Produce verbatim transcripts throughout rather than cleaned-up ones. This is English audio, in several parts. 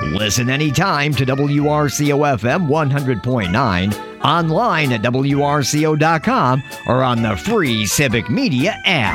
Listen anytime to W R C O F M one hundred point nine, online at W R C O dot com, or on the free Civic Media app.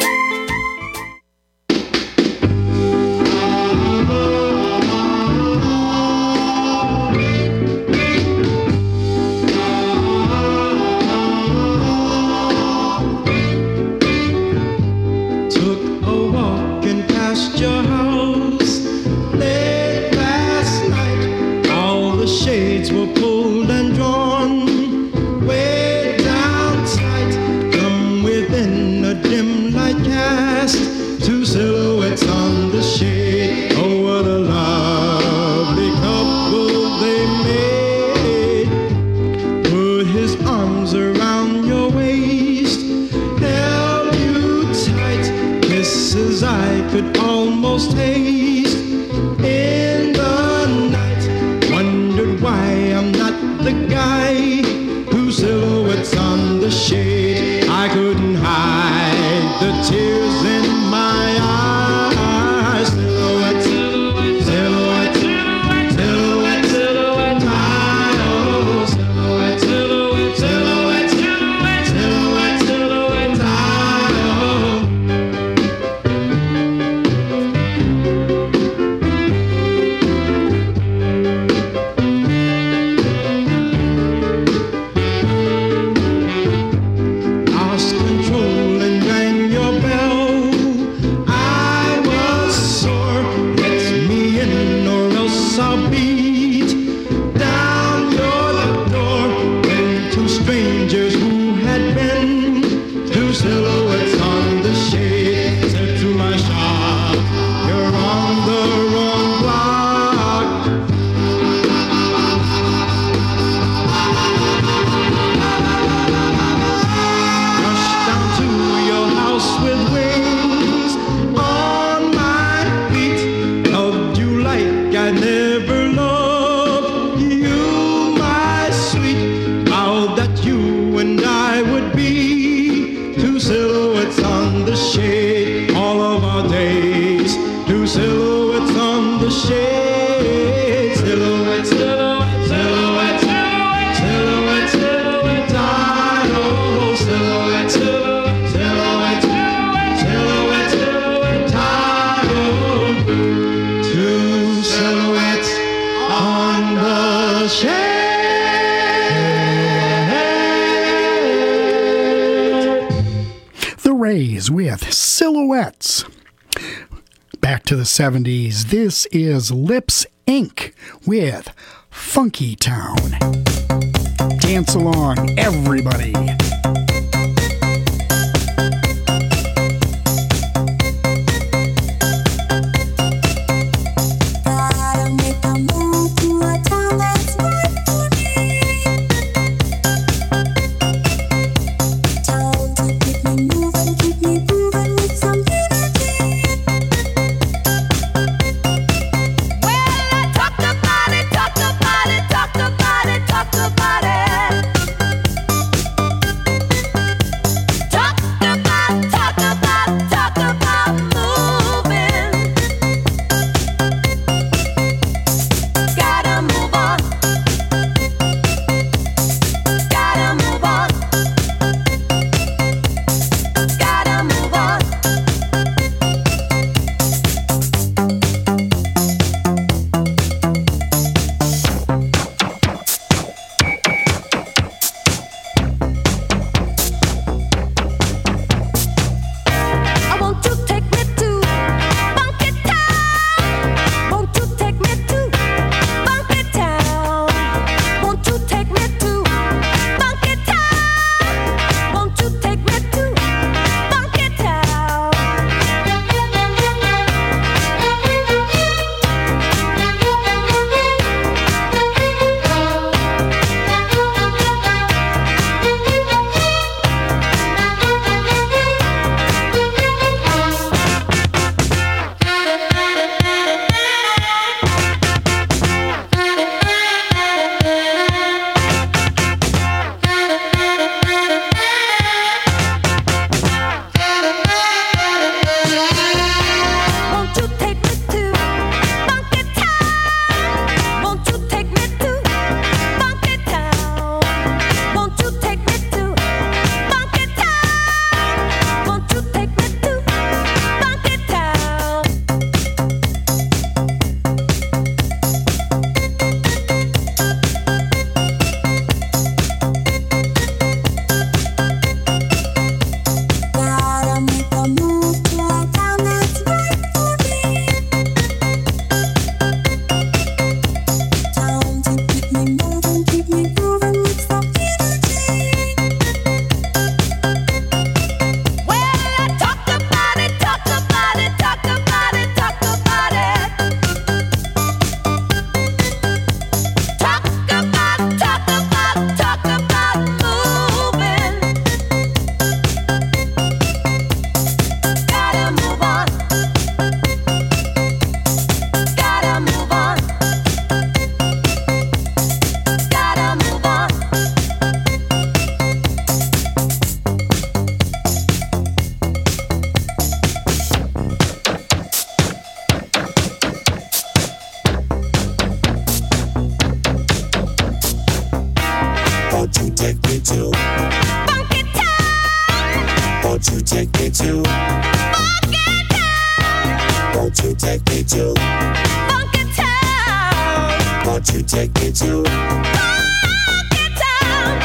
With Silhouettes. Back to the seventies, this is Lips Incorporated with Funky Town. Dance along, everybody. Talk about it, talk about it. take me to Funky Town? Won't you take me to Funky Town? Won't you take me to Funky Town? Won't you take me to Funky Town?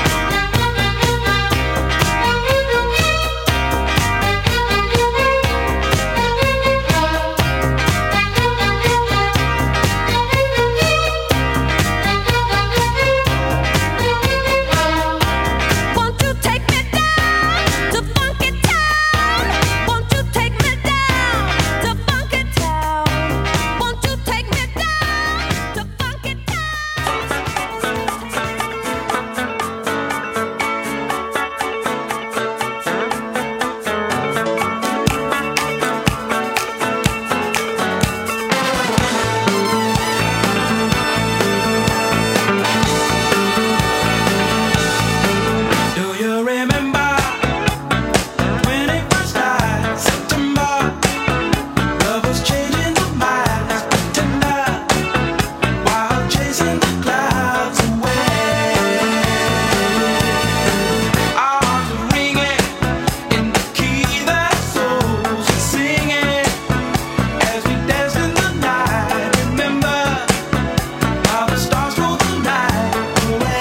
Won't you take me down to Funky Town? Won't you take me down to Funky Town? Won't you take me down to Funky Do you remember when it first died? September, love was changing the minds, tender, while chasing the clouds away. Our hearts were ringing in the key that souls were singing as we danced in the night. Remember how the stars stole the night away.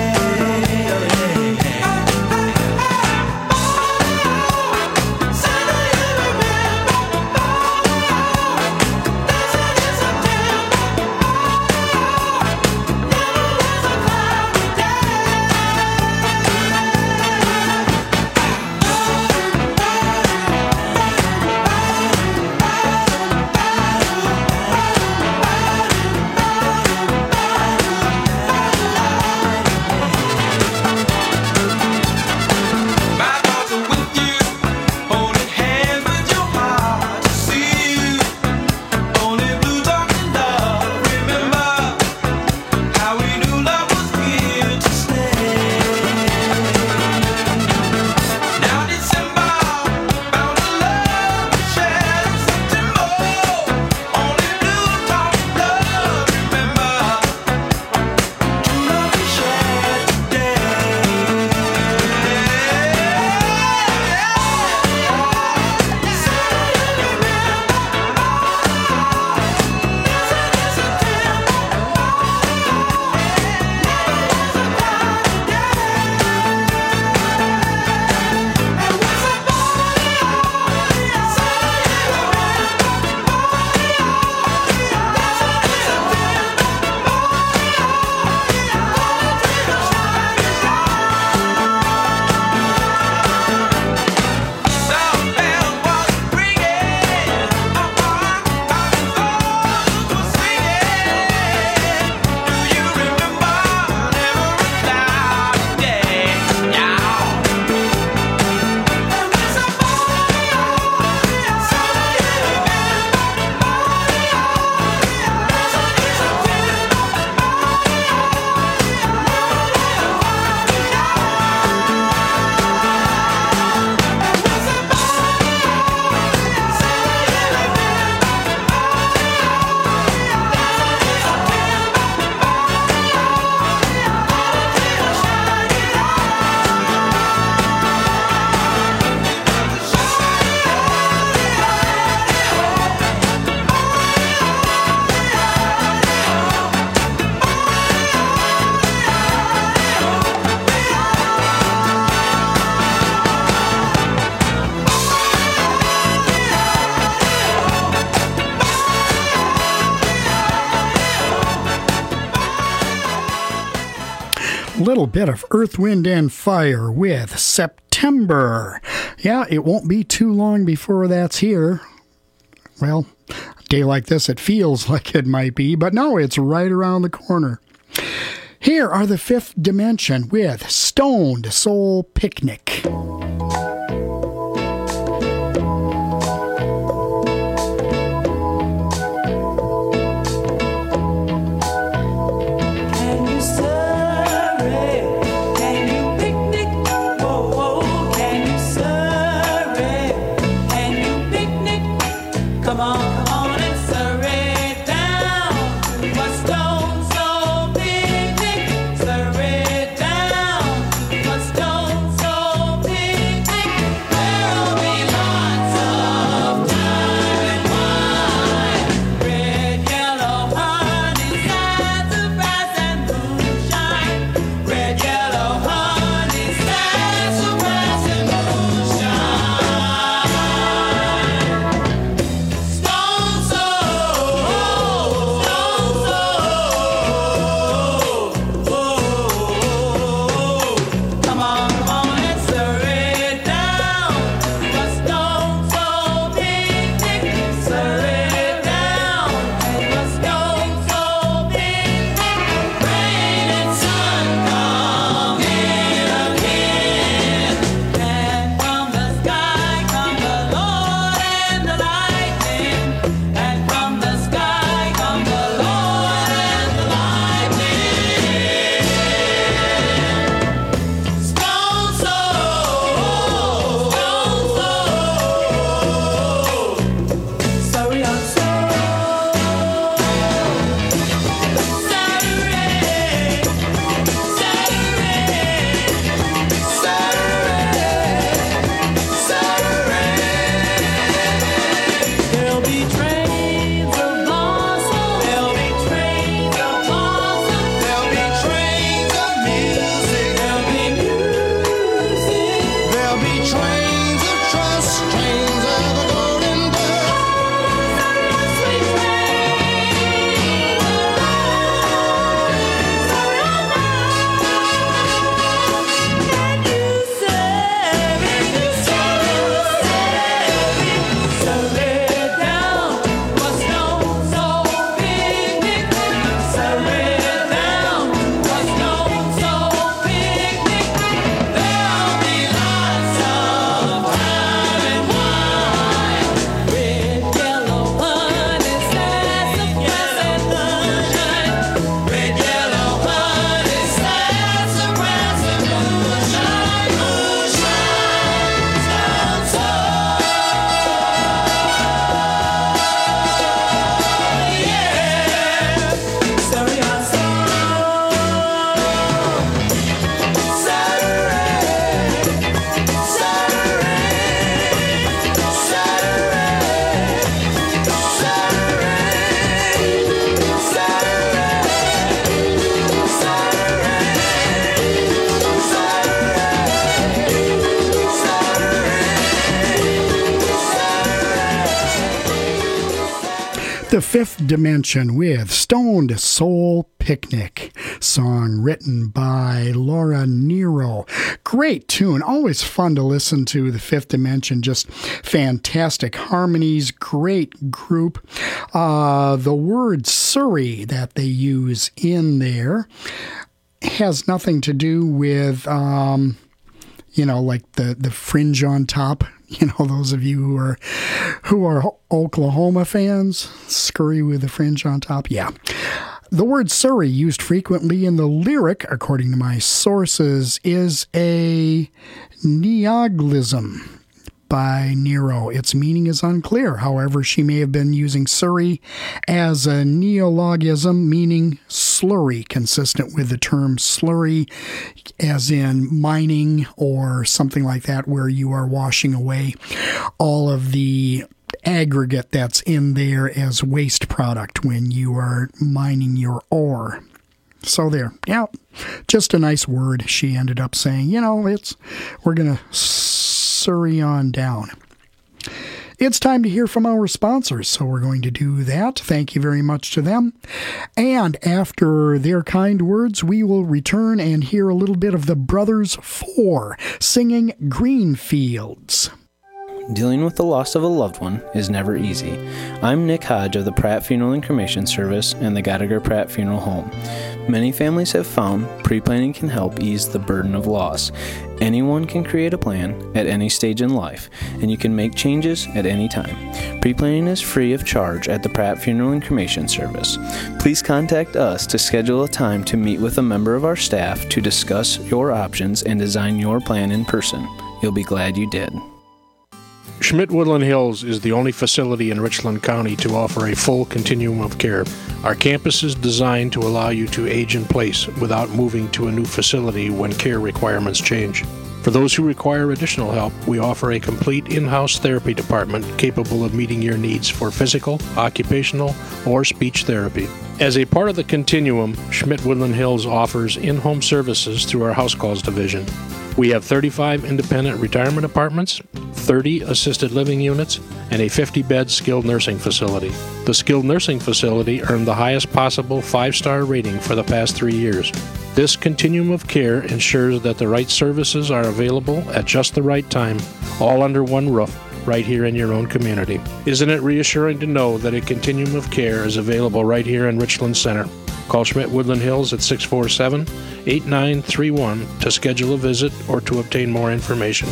My thoughts are with you, holding hands with your heart to see you. Only blue talking love. Remember how we knew love was here to stay. Now December found a love we shared in September. Only blue talking love. Remember true love we shared today. Some bells was ringing, our hearts were singing. Do you remember never a cloudy day? Yeah. And it's a Little bit of Earth, Wind, and Fire with September. Yeah, it won't be too long before that's here. Well, a day like this, it feels like it might be, but no, it's right around the corner. Here are the Fifth Dimension with Stoned Soul Picnic. Can you survey? Can you picnic? Whoa, whoa. Can you survey? Can you picnic? Come on, come on and survey down to a stone soul picnic. Survey down The Fifth Dimension with Stoned Soul Picnic, song written by Laura Nero. Great tune, always fun to listen to. The Fifth Dimension, just fantastic harmonies, great group. Uh, the word Surrey that they use in there has nothing to do with, um, you know, like the, the fringe on top. You know, those of you who are who are Oklahoma fans, scurry with the fringe on top. Yeah. The word Surrey, used frequently in the lyric, according to my sources, is a neologism by Nero. Its meaning is unclear. However, she may have been using Surrey as a neologism, meaning slurry, consistent with the term slurry, as in mining or something like that, where you are washing away all of the aggregate that's in there as waste product when you are mining your ore. So there, yeah, just a nice word. She ended up saying, you know, it's we're going to Surrey on down. It's time to hear from our sponsors, so we're going to do that. Thank you very much to them. And after their kind words, we will return and hear a little bit of the Brothers Four singing Green Fields. Dealing with the loss of a loved one is never easy. I'm Nick Hodge of the Pratt Funeral and Cremation Service and the Gallagher Pratt Funeral Home. Many families have found pre-planning can help ease the burden of loss. Anyone can create a plan at any stage in life, and you can make changes at any time. Pre-planning is free of charge at the Pratt Funeral and Cremation Service. Please contact us to schedule a time to meet with a member of our staff to discuss your options and design your plan in person. You'll be glad you did. Schmidt Woodland Hills is the only facility in Richland County to offer a full continuum of care. Our campus is designed to allow you to age in place without moving to a new facility when care requirements change. For those who require additional help, we offer a complete in-house therapy department capable of meeting your needs for physical, occupational, or speech therapy. As a part of the continuum, Schmidt Woodland Hills offers in-home services through our house calls division. We have thirty-five independent retirement apartments, thirty assisted living units, and a fifty-bed skilled nursing facility. The skilled nursing facility earned the highest possible five-star rating for the past three years. This continuum of care ensures that the right services are available at just the right time, all under one roof, right here in your own community. Isn't it reassuring to know that a continuum of care is available right here in Richland Center? Call Schmidt Woodland Hills at six four seven, eight nine three one to schedule a visit or to obtain more information.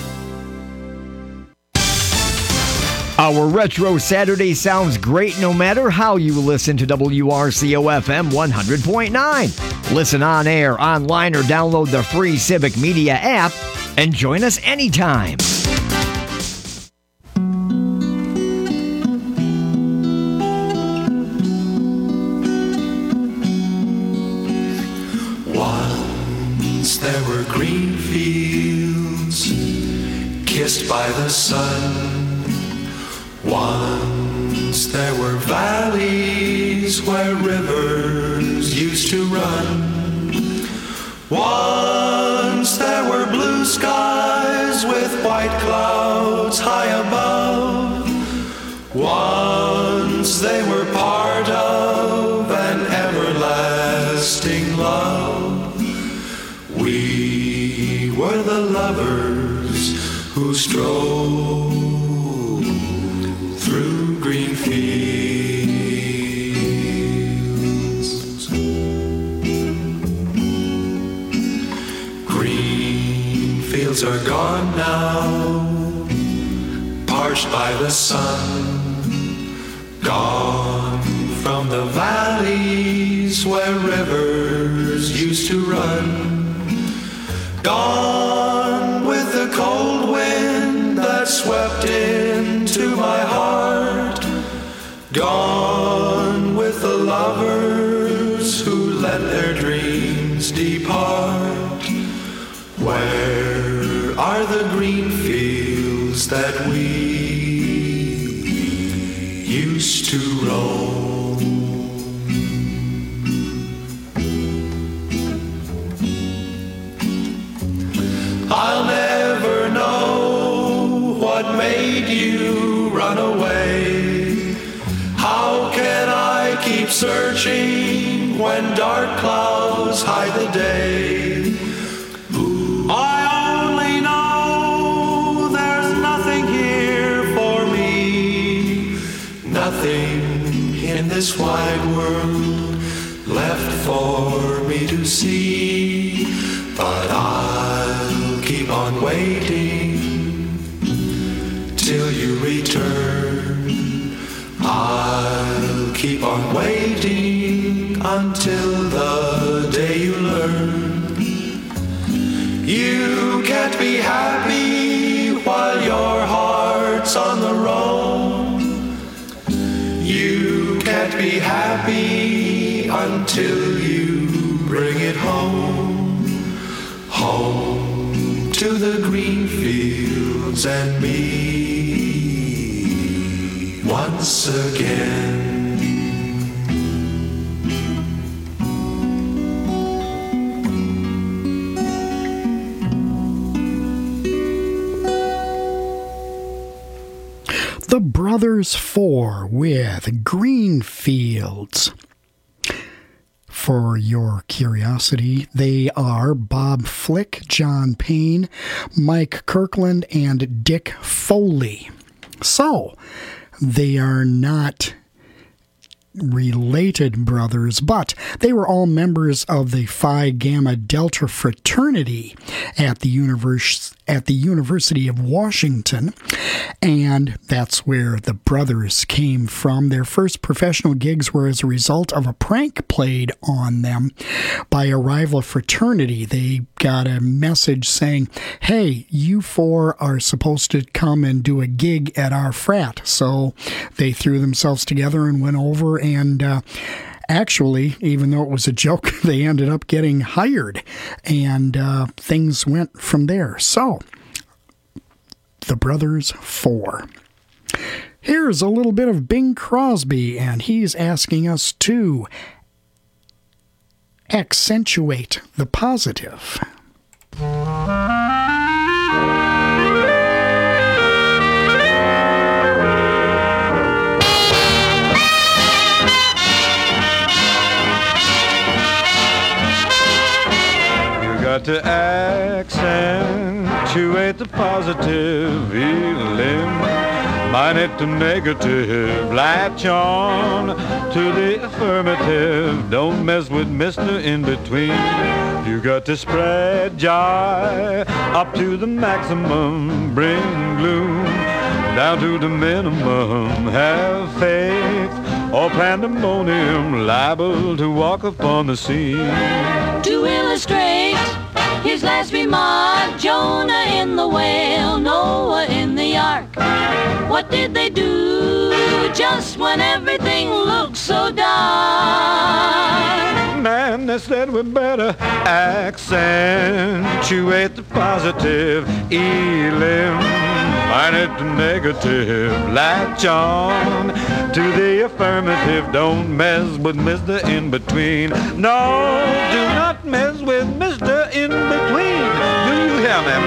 Our Retro Saturday sounds great no matter how you listen to W R C O F M one hundred point nine. Listen on air, online, or download the free Civic Media app and join us anytime. Once there were green fields kissed by the sun. Once there were valleys where rivers used to run. Once there were blue skies with white clouds high above. Once they were part of an everlasting love. We were the lovers who strove through green fields. Green fields are gone now, parched by the sun. Gone from the valleys where rivers used to run. Gone with the cold wind that swept into my heart. Gone with the lovers who let their dreams depart. Where are the green fields that we used to roam? I'll never know what made you run away. How can I searching when dark clouds hide the day. I only know there's nothing here for me, nothing in this wide world left for me to see. But I'll keep on waiting till you return. I'll keep on waiting until the day you learn. You can't be happy while your heart's on the road. You can't be happy until you bring it home. Home to the green fields and me once again. The Brothers Four with Green Fields. For your curiosity, they are Bob Flick, John Payne, Mike Kirkland, and Dick Foley. So, they are not related brothers, but they were all members of the Phi Gamma Delta fraternity at the univers- at the University of Washington, and that's where the brothers came from. Their first professional gigs were as a result of a prank played on them by a rival fraternity. They got a message saying, hey, you four are supposed to come and do a gig at our frat. So they threw themselves together and went over, and uh, actually, even though it was a joke, they ended up getting hired, and uh, things went from there. So, the Brothers Four. Here's a little bit of Bing Crosby, and he's asking us to accentuate the positive. Got to accentuate the positive feeling, minus the negative, latch on to the affirmative, don't mess with Mister In Between. You got to spread joy up to the maximum, bring gloom down to the minimum, have faith or pandemonium, liable to walk upon the scene. To illustrate his last remark, Jonah in the whale, Noah in the ark. What did they do just when everything looked so dark? Man, they said we better accentuate the positive, eliminate the negative, latch on to the affirmative, don't mess with Mister In Between. No, do not mess with Mister In Between. Do you hear me?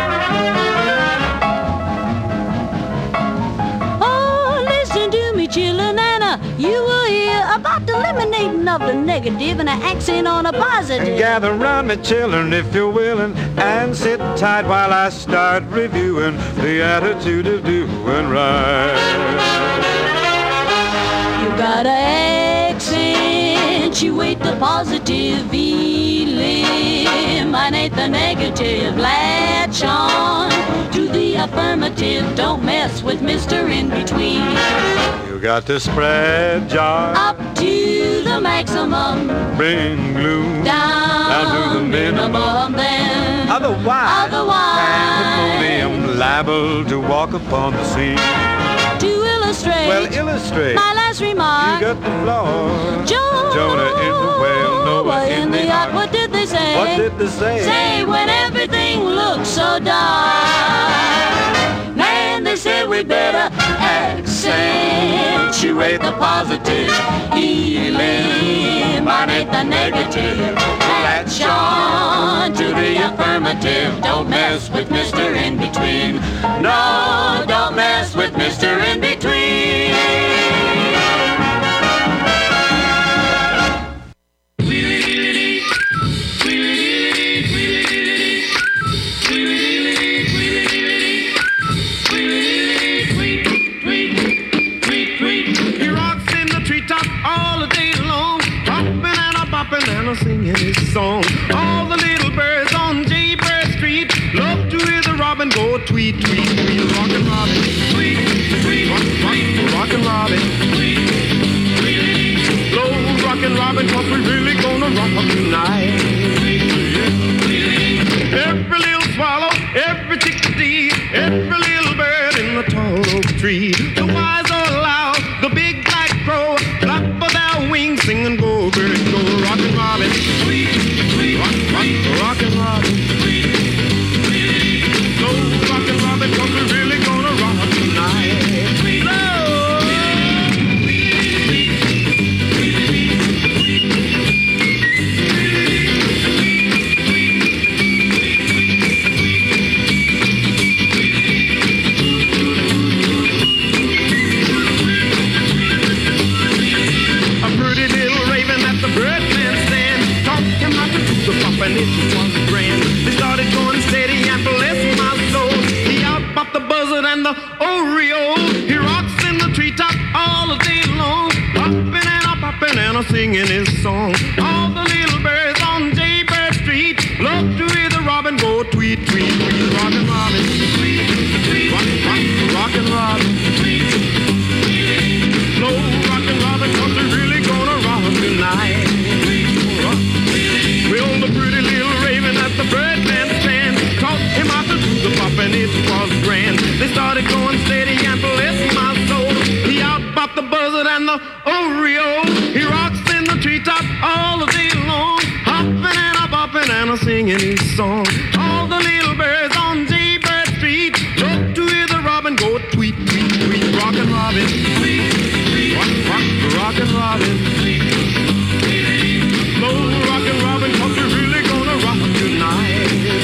Oh, listen to me, chillin' Anna. You will hear about the eliminating of the negative and an accent on a positive. Gather round me, children, if you're willing, and sit tight while I start reviewing the attitude of doing right. You gotta accentuate the positive, eliminate the negative, latch on to the affirmative, don't mess with Mister In Between. You got to spread joy Up to the maximum, bring gloom down, down to the minimum. minimum, then Otherwise, Otherwise, pandemonium, liable to walk upon the scene. to illustrate, Well, illustrate. my last remark, You got the floor. Jonah, Jonah in the whale, Noah in the ark. What did they say? What did they say? Say when everything looks so dark. Man, they said we better accentuate the positive, eliminate the negative, latch on to the affirmative, don't mess with Mister In Between. No, don't mess with Mister In Between. and a singing his song. All the little birds on Jaybird Street love to hear the robin go tweet, tweet, tweet. Rockin' Robin, tweet, tweet, rock, rock, rockin' Robin, tweet, tweet. Blow rockin' Robin, 'cause we really gonna rock up tonight. Every little swallow, every chickadee, every little bird in the tall oak tree. The wise or loud, the big black crow, clap of their wings, sing and go, bird, go. Rockin' Robin, tweet, tweet, rock, rock, rockin' Robin, tweet, tweet. Slow rockin' Robin, 'cause we're really gonna rock tonight. And it was grand. They started going steady and bless my soul. He out popped the buzzard and the Oreo. He rocks in the treetop all the day long, popping and a popping and a singing his song. All the little birds on Jaybird Street love to hear the robin go tweet, tweet, tweet. Rockin' Robin, tweet, tweet, rock, rock, rockin' Robin, tweet, tweet. Slow rockin' Robin, 'cause we're really gonna rock tonight. Well, the pretty little raven at the Birdman stand taught him how to do the pop, and it was grand. They started going steady and bless my soul. He out popped the buzzard and the Oreo. He rocks in the treetop all the day long, hopping and a bopping and a singing his song. All the little birds on Jaybird Street love to hear the robin go tweet, tweet, tweet. Rockin' Robin, tweet, tweet, rock, rock, rockin' Robin, tweet, tweet. Slow rockin' Robin, 'cause we're really gonna rock tonight.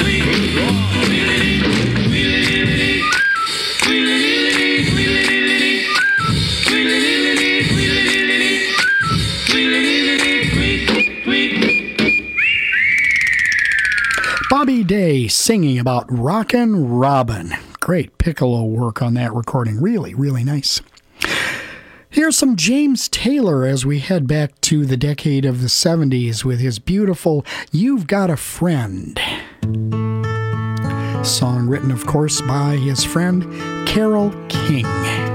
Bobby Day singing about Rockin' Robin. Great piccolo work on that recording. Really, really nice. Here's some James Taylor as we head back to the decade of the seventies with his beautiful You've Got a Friend. Song written, of course, by his friend Carole King.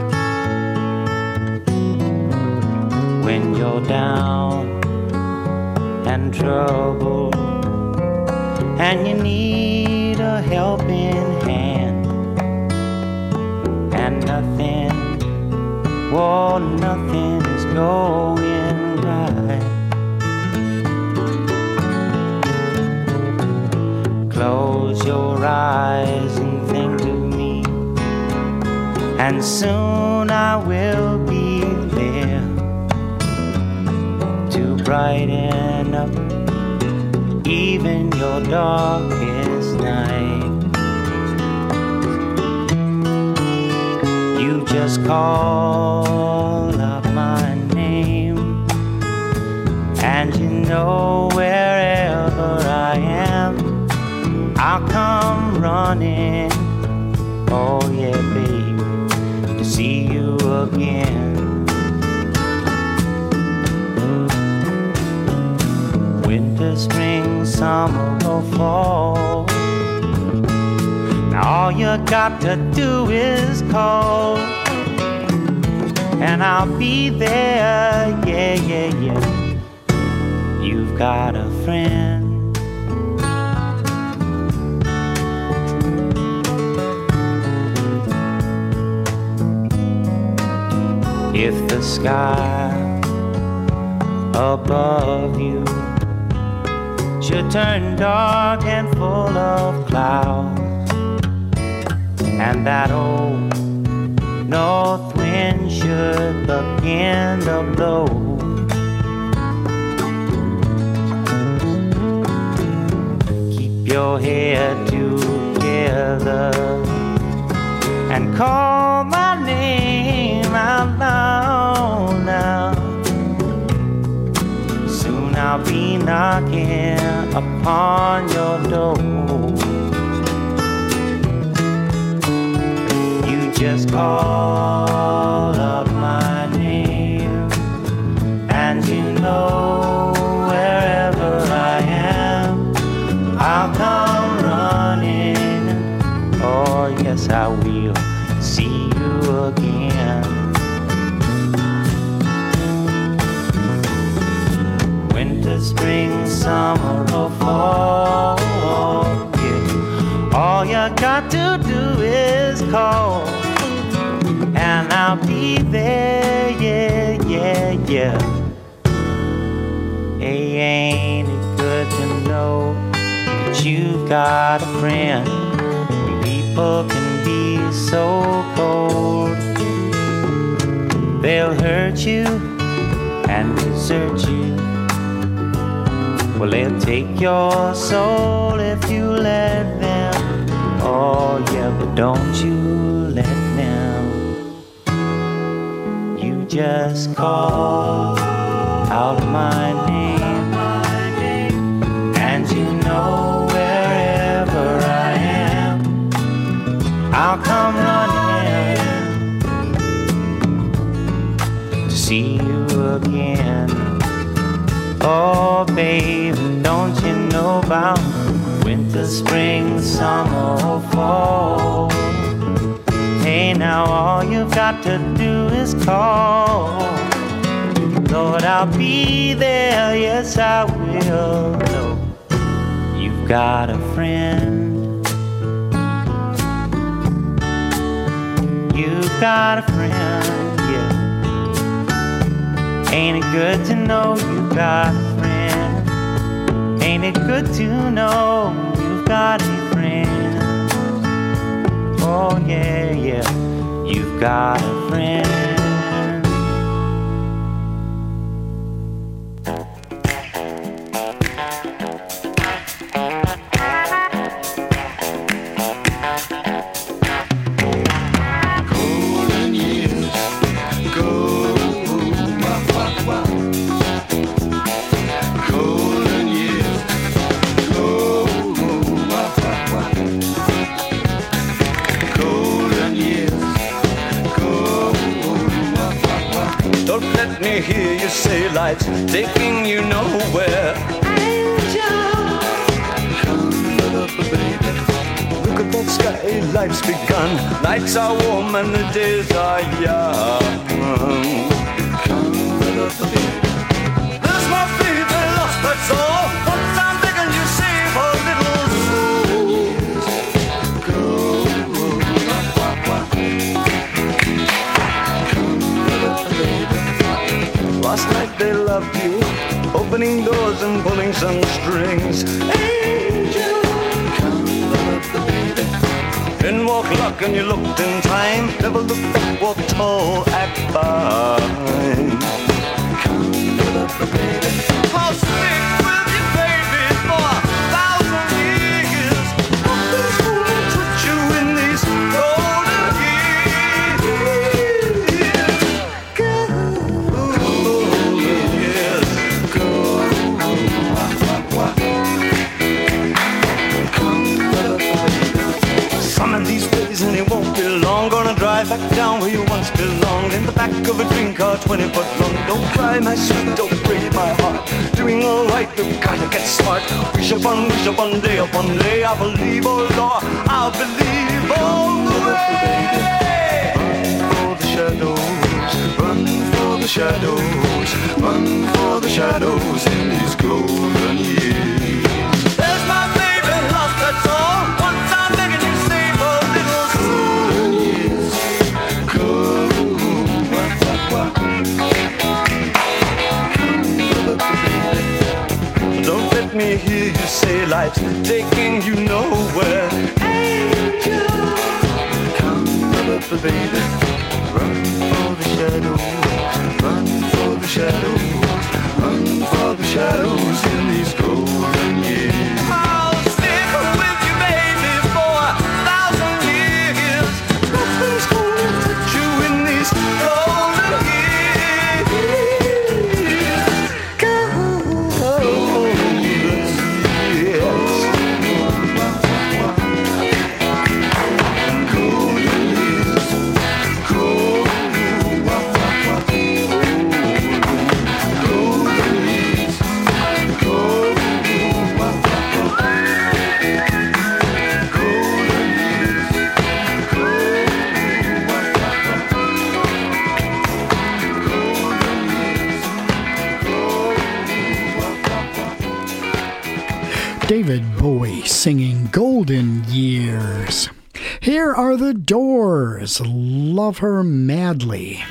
When you're down and troubled and you need a helping hand and nothing, oh, nothing is going right. Close your eyes and think of me, and soon I will be there to brighten up even your darkest night. You just call out my name, and you know wherever I am, I'll come running, oh yeah, babe, to see you again. Winter, spring, summer, or fall, now all you got to do is call, and I'll be there, yeah, yeah, yeah. You've got a friend. If the sky above you should turn dark and full of clouds, and that old north wind should begin to blow, keep your head together and call my name out loud now. Soon I'll be knocking upon your door. You just call up my name, and you know wherever spring, summer, or fall. Yeah. All you got to do is call, and I'll be there. Yeah, yeah, yeah. Hey, ain't it good to know that you got a friend? People can be so cold. They'll hurt you and desert you. Well, they'll take your soul if you let them. Oh yeah, but don't you let them. You just call out my name, and you know wherever I am, I'll come running to see you again. Oh, babe, don't you know about winter, spring, summer, or fall? Hey, now all you've got to do is call. Lord, I'll be there, yes, I will. No, you've got a friend. You've got a friend, yeah. Ain't it good to know you've got a friend? Ain't it good to know you've got a friend? Oh yeah, yeah, you've got a friend. Hear you say life's taking you nowhere. Angel, come up, baby. Look at that sky, life's begun. Nights are warm and the days are young. Come up, baby. There's my baby lost, that's all. Once I'm begging you, save a little soul. Go, wah, wah, wah. Come up, baby. Last night they loved you, opening doors and pulling some strings. Angel, come up, baby. In walked luck and you looked in time. Never looked back, walk tall, act fine. Come up, baby. I'll stick with you, baby, for a thousand years. Nothing's gonna touch you in these golden years. Go. Some of these days and it won't be long. Gonna drive back down where you once belonged, in the back of a dream car, twenty foot long. Don't cry, my sweet, don't break my heart. Doing alright, we've gotta get smart. Wish upon, wish upon, day upon day. I believe, oh Lord, I believe all the way. Run for the shadows, run for the shadows, run for the shadows in these golden years. There's my baby lost, that's all. Once I'm begging you, save a little golden years. Go, wah, wah, wah. Don't let me hear you say life's taking you nowhere. Angel, come up, baby. Run for the shadows, run for the shadows, run for the shadows in these golden years. I'll stick with you, baby, for a thousand years. Nothing's gonna touch you in these golden years. Golden years. Golden years. Golden years. David Bowie singing Golden Years. Here are the Doors, Love Her Madly.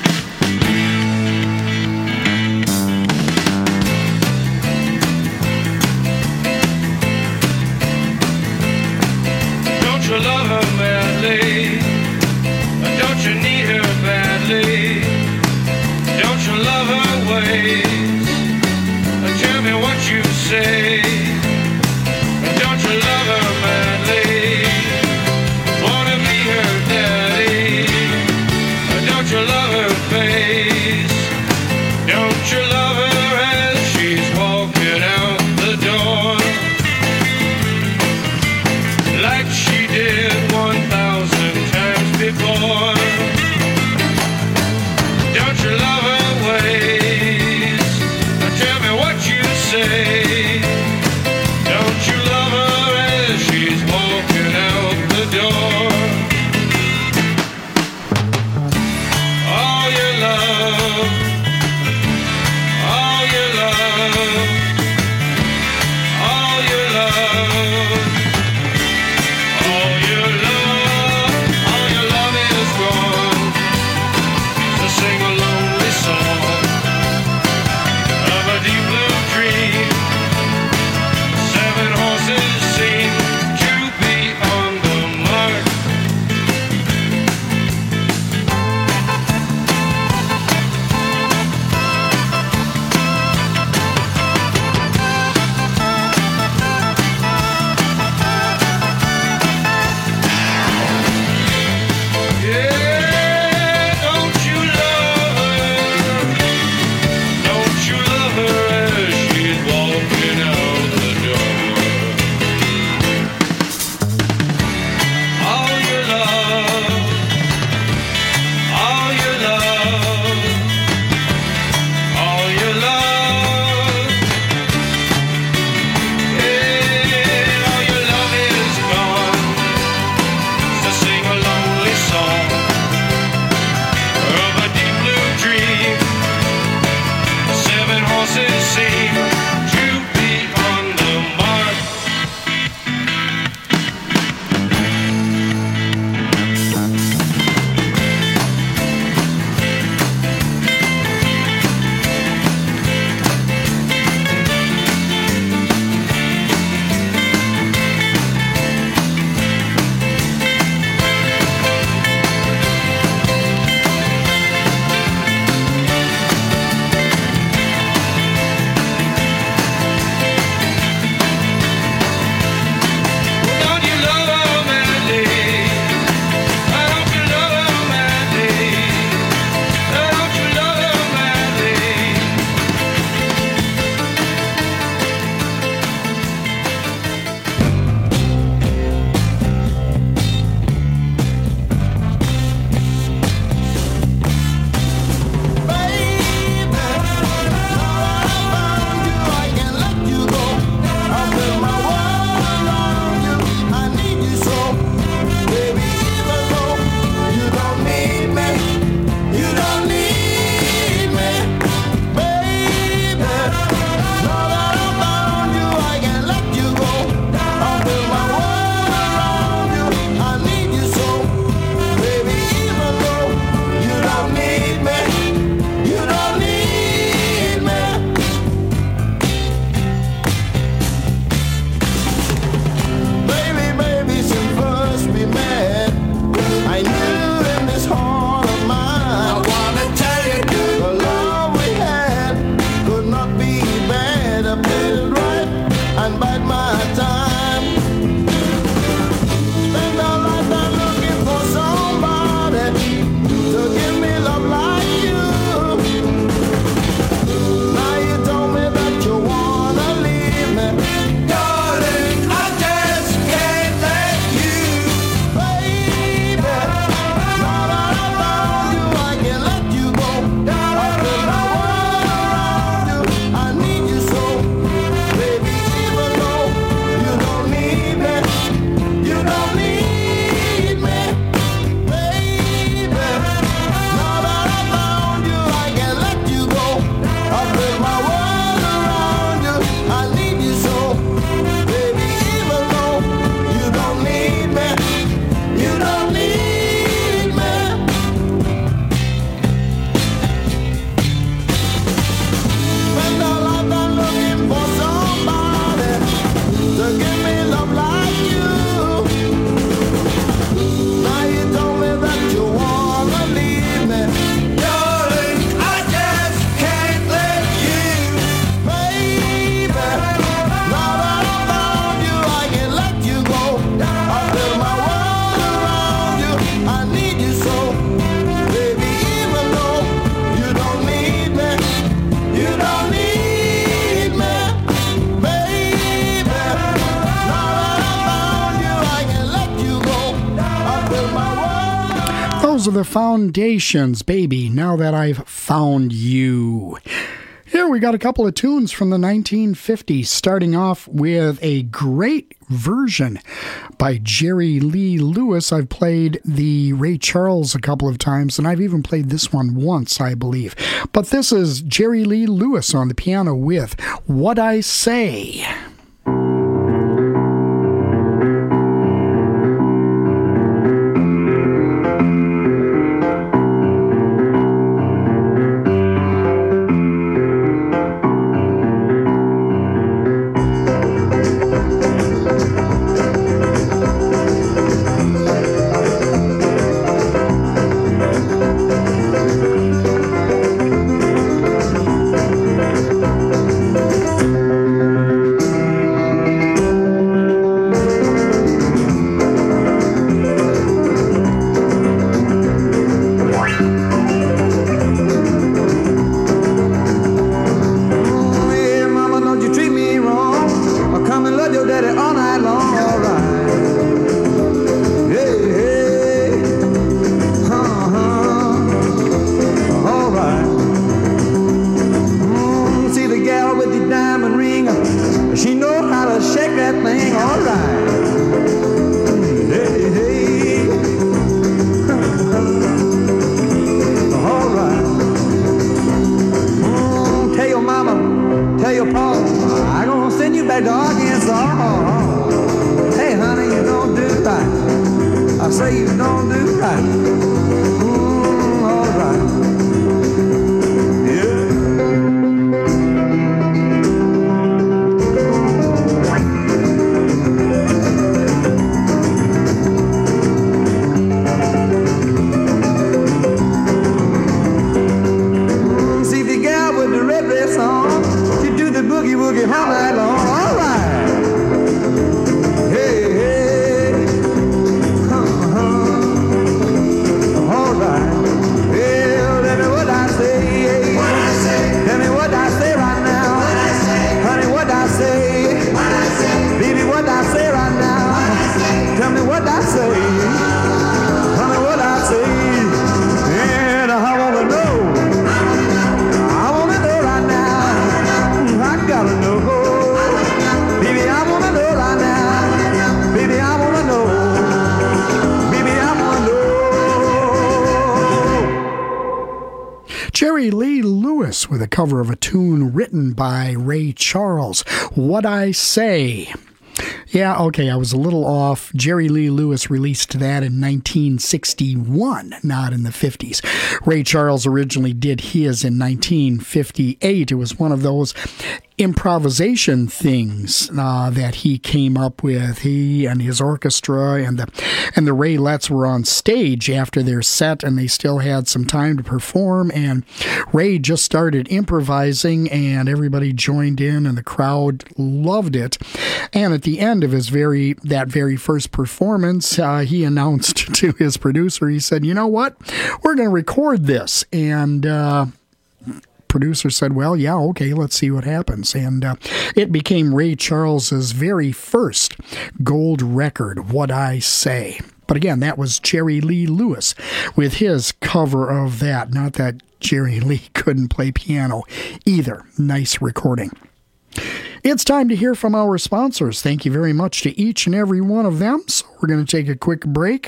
Don't you love her madly? Don't you need her badly? Don't you love her ways? Tell me what you say. Don't you love her madly? Wanna be her daddy? Don't you love her face? Don't you love her as she's walking out the door? Like she did one thousand times before. Don't you love her ways? Tell me what you say. Those are the Foundations, baby, now that I've found you. Here we got a couple of tunes from the nineteen fifties, starting off with a great version by Jerry Lee Lewis. I've played the Ray Charles a couple of times, and I've even played this one once, I believe. But this is Jerry Lee Lewis on the piano with What I Say. Jerry Lee Lewis with a cover of a tune written by Ray Charles, What I Say. Yeah, okay, I was a little off. Jerry Lee Lewis released that in nineteen sixty-one, not in the fifties. Ray Charles originally did his in nineteen fifty-eight. It was one of those improvisation things uh, that he came up with. He and his orchestra and the and the Rayettes were on stage after their set, and they still had some time to perform, and Ray just started improvising, and everybody joined in, and the crowd loved it. And at the end of his very that very first performance, uh, he announced to his producer, he said, you know what, we're going to record this. And uh producer said, well, yeah, okay, let's see what happens. And uh, it became Ray Charles's very first gold record, What I Say. But again, that was Jerry Lee Lewis with his cover of that. Not that Jerry Lee couldn't play piano either. Nice recording. It's time to hear from our sponsors. Thank you very much to each and every one of them. So we're going to take a quick break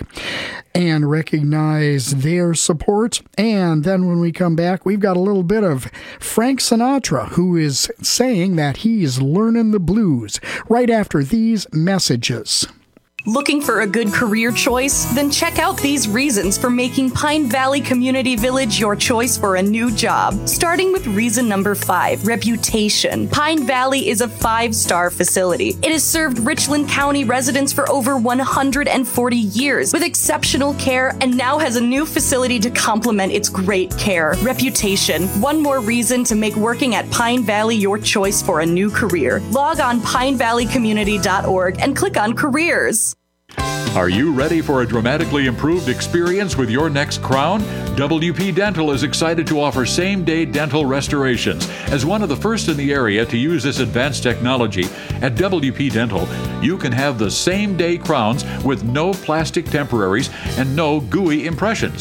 and recognize their support. And then when we come back, we've got a little bit of Frank Sinatra, who is saying that he's learning the blues right after these messages. Looking for a good career choice? Then check out these reasons for making Pine Valley Community Village your choice for a new job. Starting with reason number five, reputation. Pine Valley is a five-star facility. It has served Richland County residents for over one hundred forty years with exceptional care, and now has a new facility to complement its great care. Reputation. One more reason to make working at Pine Valley your choice for a new career. Log on pine valley community dot org and click on careers. Are you ready for a dramatically improved experience with your next crown? W P Dental is excited to offer same-day dental restorations. As one of the first in the area to use this advanced technology, at W P Dental, you can have the same-day crowns with no plastic temporaries and no gooey impressions.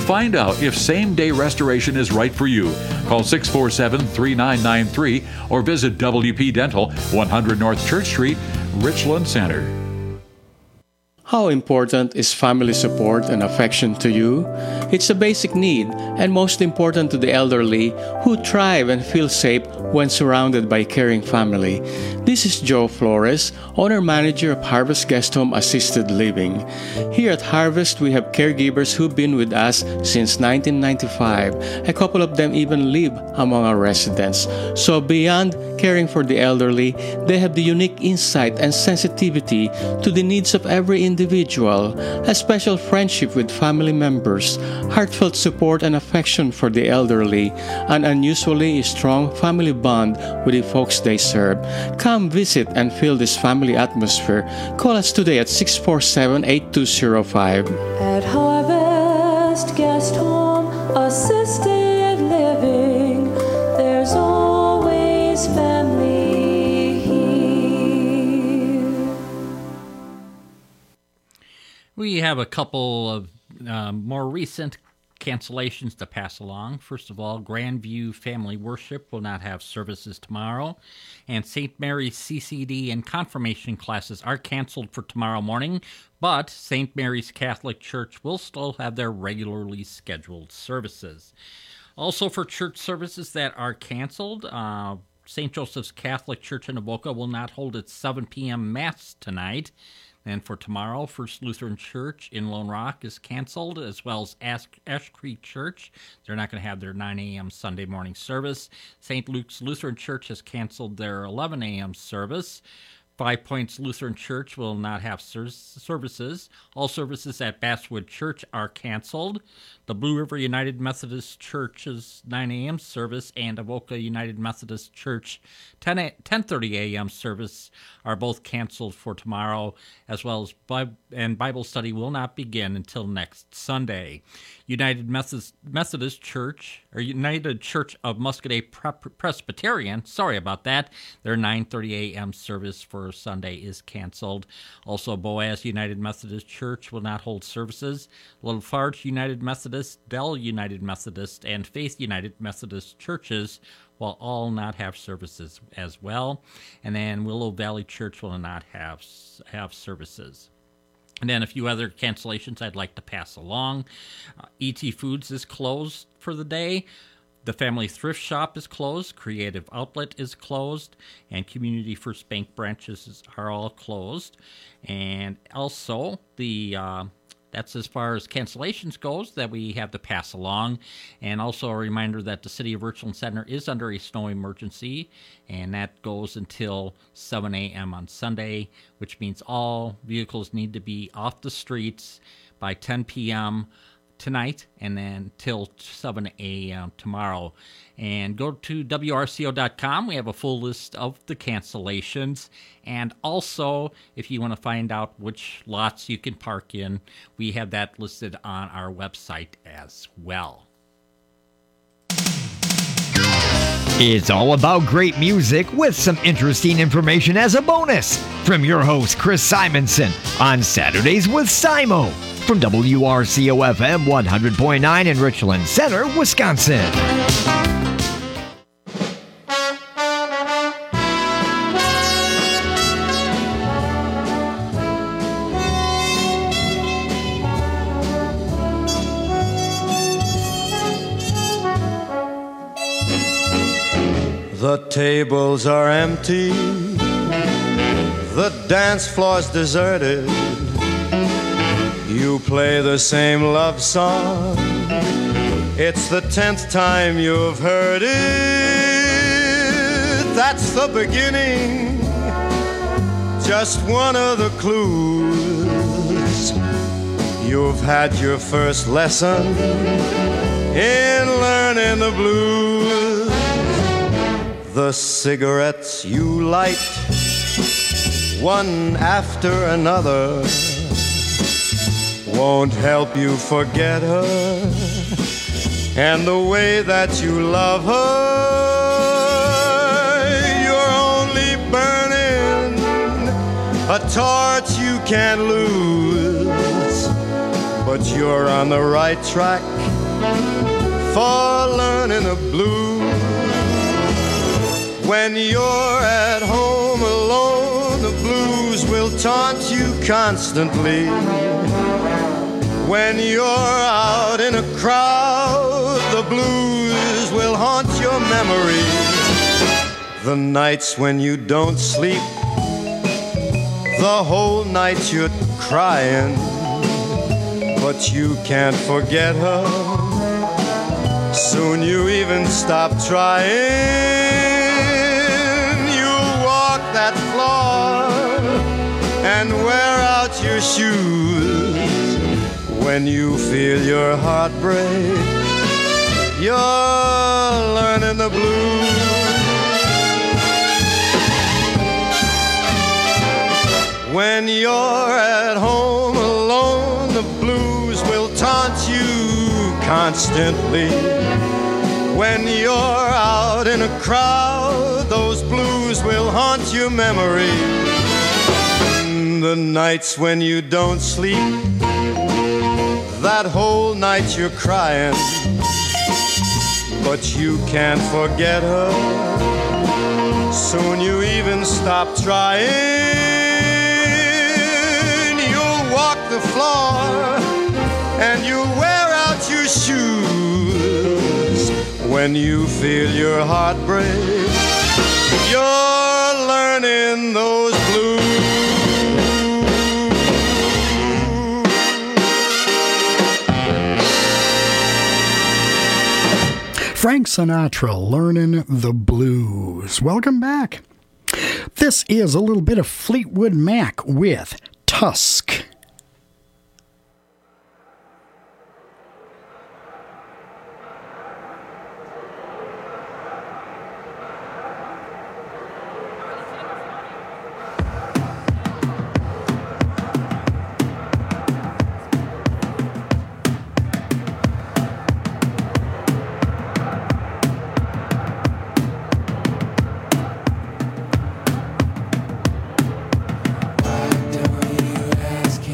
Find out if same-day restoration is right for you. Call six four seven, three nine nine three or visit W P Dental, one hundred North Church Street, Richland Center. How important is family support and affection to you? It's a basic need and most important to the elderly who thrive and feel safe when surrounded by caring family. This is Joe Flores, owner-manager of Harvest Guest Home Assisted Living. Here at Harvest, we have caregivers who've been with us since nineteen ninety-five. A couple of them even live among our residents. So beyond caring for the elderly, they have the unique insight and sensitivity to the needs of every individual, a special friendship with family members, heartfelt support and affection for the elderly, an unusually strong family bond with the folks they serve. Come visit and feel this family atmosphere. Call us today at six four seven, eight two zero five. At Harvest Guest Home Assisted Living, there's always family here. We have a couple of um, more recent cancellations to pass along. First of all, Grandview Family Worship will not have services tomorrow, and Saint Mary's C C D and confirmation classes are canceled for tomorrow morning, but Saint Mary's Catholic Church will still have their regularly scheduled services. Also, for church services that are canceled, uh, Saint Joseph's Catholic Church in Avoca will not hold its seven p.m. Mass tonight. And for tomorrow, First Lutheran Church in Lone Rock is canceled, as well as Ash, Ash Creek Church. They're not going to have their nine a.m. Sunday morning service. Saint Luke's Lutheran Church has canceled their eleven a.m. service. Five Points Lutheran Church will not have ser- services. All services at Basswood Church are canceled. The Blue River United Methodist Church's nine a.m. service and Avoca United Methodist Church ten thirty a.m. service are both canceled for tomorrow, as well as Bi- and Bible study will not begin until next Sunday. United Methodist, Methodist Church, or United Church of Muscadet Prep- Presbyterian, sorry about that, their nine thirty a.m. service for Sunday is canceled. Also, Boaz United Methodist Church will not hold services. Little Farge United Methodist, Dell United Methodist, and Faith United Methodist churches will all not have services as well. And then Willow Valley Church will not have have services. And then a few other cancellations I'd like to pass along. Uh, E T Foods is closed for the day. The Family Thrift Shop is closed. Creative Outlet is closed. And Community First Bank branches are all closed. And also, the uh, that's as far as cancellations goes that we have to pass along. And also a reminder that the City of Richland Center is under a snow emergency, and that goes until seven a.m. on Sunday, which means all vehicles need to be off the streets by ten p.m. tonight and then till seven a.m. tomorrow. And go to W R C O dot com. We have a full list of the cancellations. And also, if you want to find out which lots you can park in, we have that listed on our website as well. It's all about great music with some interesting information as a bonus from your host, Chris Simonson, on Saturdays with Simo from W R C O F M one hundred point nine in Richland Center, Wisconsin. The tables are empty, the dance floor's deserted. You play the same love song, it's the tenth time you've heard it. That's the beginning, just one of the clues. You've had your first lesson in learning the blues. The cigarettes you light, one after another, won't help you forget her and the way that you love her. You're only burning a torch you can't lose, but you're on the right track for learning the blues. When you're at home alone, the blues will taunt you constantly. When you're out in a crowd, the blues will haunt your memory. The nights when you don't sleep, the whole night you're crying, but you can't forget her. Soon you even stop trying. You'll walk that floor and wear out your shoes. When you feel your heart break, you're learning the blues. When you're at home alone, the blues will taunt you constantly. When you're out in a crowd, those blues will haunt your memory. The nights when you don't sleep, that whole night you're crying, but you can't forget her. Soon you even stop trying. Walk the floor and you wear out your shoes. When you feel your heart break, you're learning those blues. Frank Sinatra, learning the blues. Welcome back. This is a little bit of Fleetwood Mac with Tusk. Don't you ask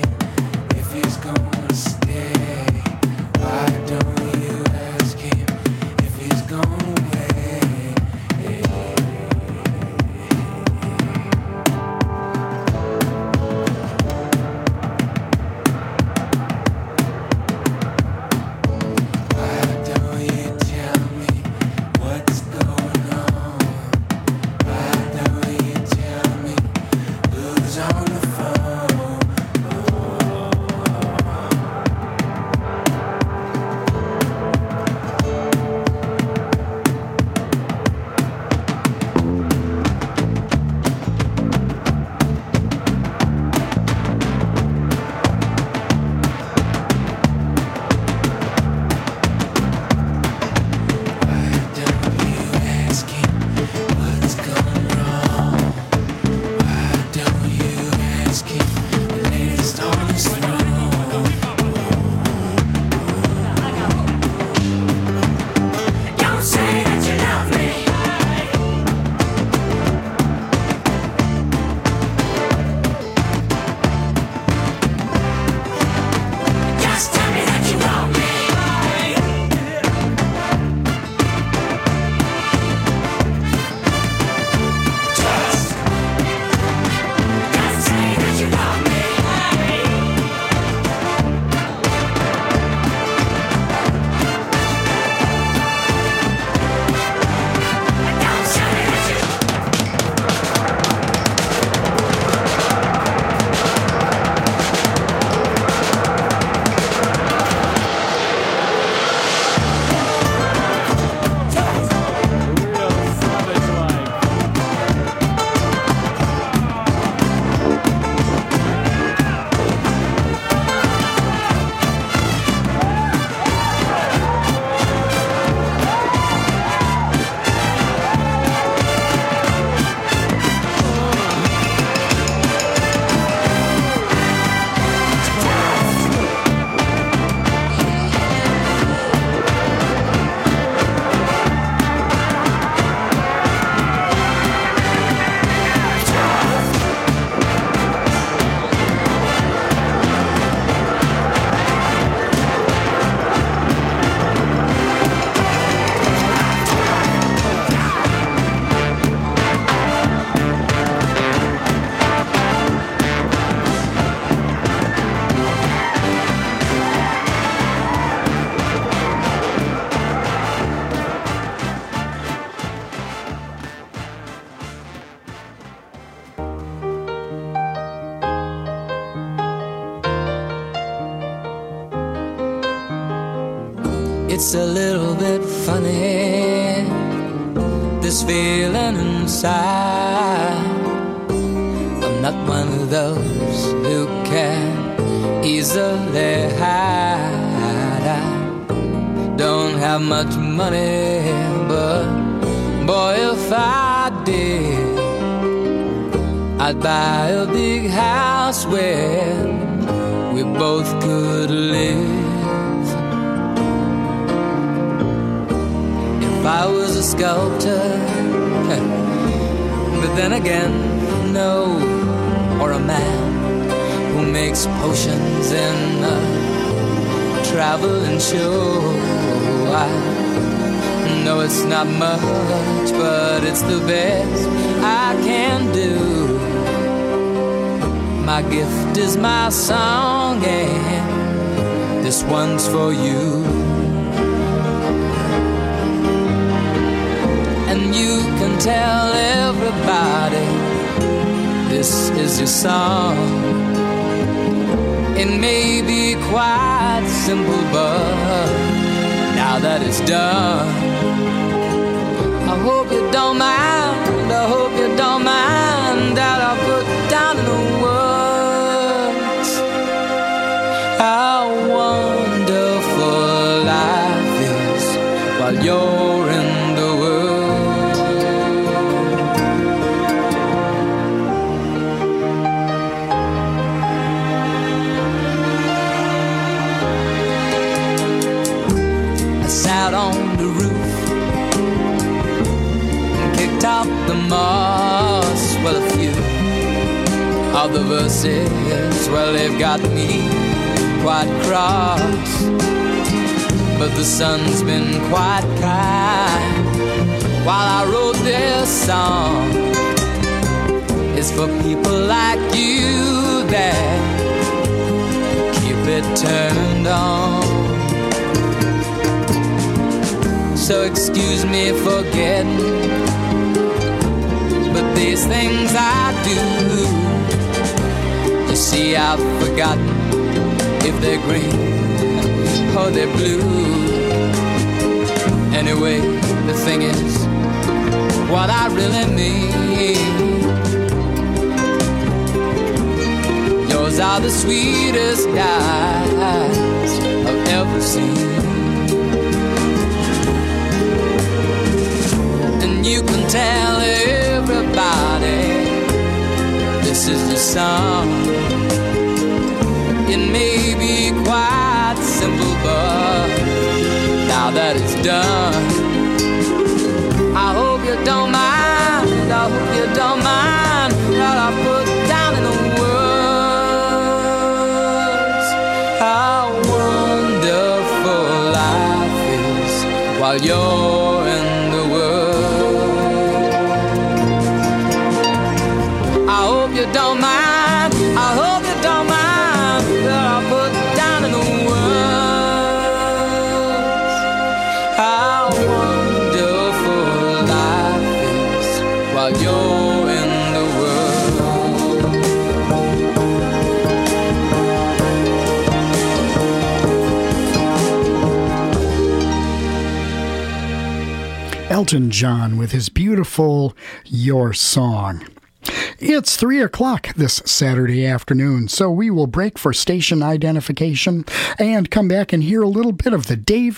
It's a little bit funny, this feeling inside. I'm not one of those who can easily hide. I don't have much money, but boy, if I did, I'd buy a big house where we both could live. If I was a sculptor, but then again, no, or a man who makes potions in a traveling show. I know it's not much, but it's the best I can do. My gift is my song, and this one's for you. And you can tell everybody this is your song. It may be quite simple, but now that it's done, I hope you don't mind, I hope you don't mind that I put down in the words how wonderful life is while you're in the world. I sat on the roof and kicked out the moss. Well, a few of the verses, well, they've got me quite cross, but the sun's been quite kind while I wrote this song. It's for people like you that keep it turned on. So excuse me for getting, but these things I do, you see, I've forgotten if they're green or they're blue. Anyway, the thing is, what I really mean, yours are the sweetest eyes I've ever seen. And you can tell everybody this is the song. It may be quite simple, but now that it's done, I hope you don't mind, I hope you don't mind that I put down in the words how wonderful life is while you're in the world. I hope you don't mind, I hope you don't mind that I put down in the words how wonderful life is while you're in the world. Elton John with his beautiful Your Song. It's three o'clock this Saturday afternoon, so we will break for station identification and come back and hear a little bit of the Dave